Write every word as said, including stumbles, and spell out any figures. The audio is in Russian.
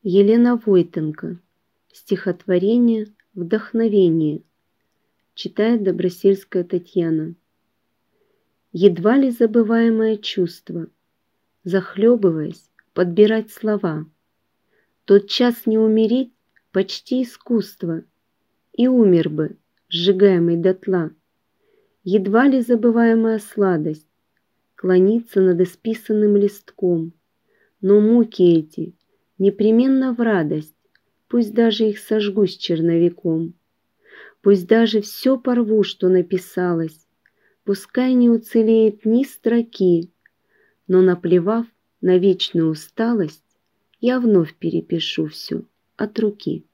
Елена Войтенко. Стихотворение «Вдохновение». Читает Добросельская Татьяна. Едва ли забываемое чувство, захлебываясь, подбирать слова. Тот час не умереть почти искусство, и умер бы, сжигаемый дотла. Едва ли забываемая сладость клонится над исписанным листком, но муки эти непременно в радость, пусть даже их сожгу с черновиком. Пусть даже все порву, что написалось, пускай не уцелеет ни строки, но, наплевав на вечную усталость, я вновь перепишу все от руки.